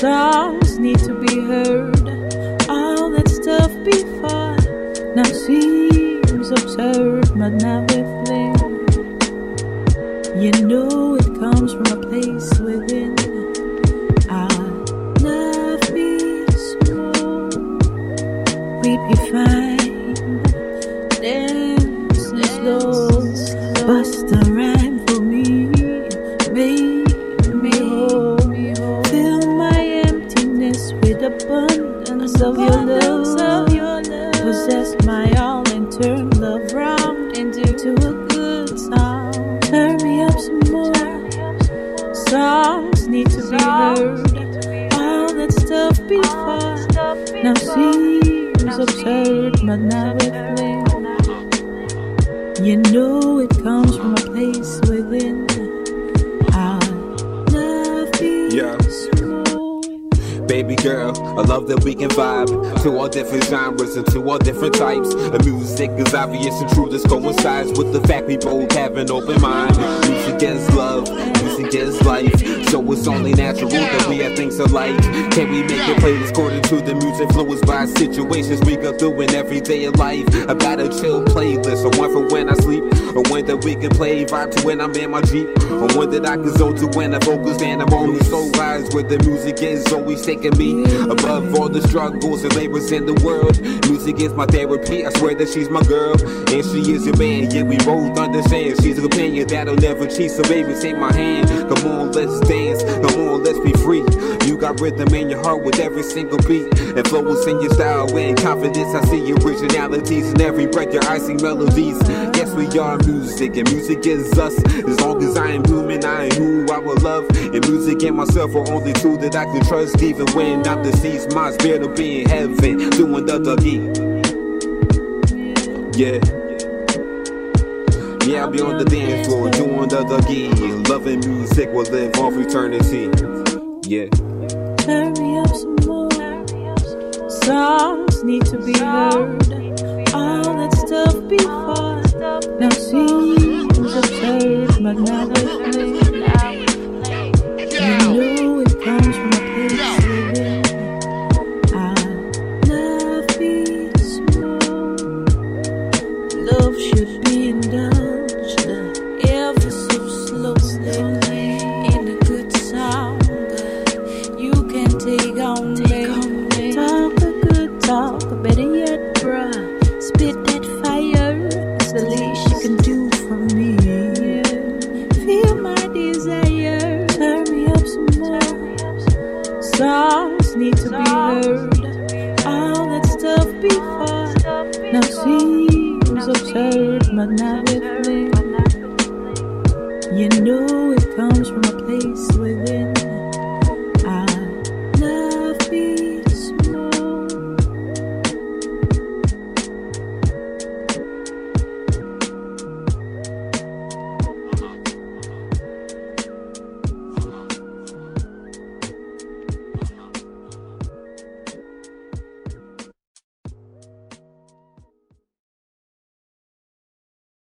Songs need to be heard. All that stuff before now seems absurd, but now we fling. You know it comes from a place within. Our love be small, we be fine, dancing slow. Bust a rhyme for me, make me whole. Fill my emptiness with abundance of your love. Possess my all and turn love round into a good song. Turn me up some more. Songs need to be heard. All that stuff before now seems absurd, but now it flings. You know it comes from a place within. Our love be small. Baby girl, I love that we can vibe to all different genres and to all different types. The music is obvious and true, this coincides with the fact we both have an open mind. Music is love, music is life, so it's only natural that we have things alike. Can we make a playlist according to the music influenced by situations we go through in everyday life? I got a chill playlist, or one for when I sleep, or one that we can play vibe to when I'm in my Jeep, or one that I can zone to when I focus and I'm on the soul rise where the music is always taking me above all the struggles and labors in the world. Music is my therapy, I swear that she's my girl and she is your man. Yeah, we both understand she's a companion that'll never cheat. So baby, take my hand, come on, let's dance, come on, let's be free. You got rhythm in your heart with every single beat, and flows in your style and confidence. I see originalities in every breath, your icing melodies. Yes, we are music, and music is us. As long as I am human, I am who I will love. And music and myself are only two that I can trust. Even when I'm deceased, my spirit will be in heaven, doing the Dougie. Yeah, I'll be on the dance floor, doing the Dougie. Loving music will live on for eternity. Yeah. Turn me up some more. Songs need to be heard. All that stuff before now seems absurd, but now we play. You know it comes from a place within. Our love be small. Love should be indulged ever so slowly in a good song. You can take on me. Talk a good talk, better yet, bruh. Spit that fire, it's the least you can do for me. Feel my desire, turn me up some more. Songs need to be heard. All that stuff before now seems absurd, but now it flings. You know it comes from a place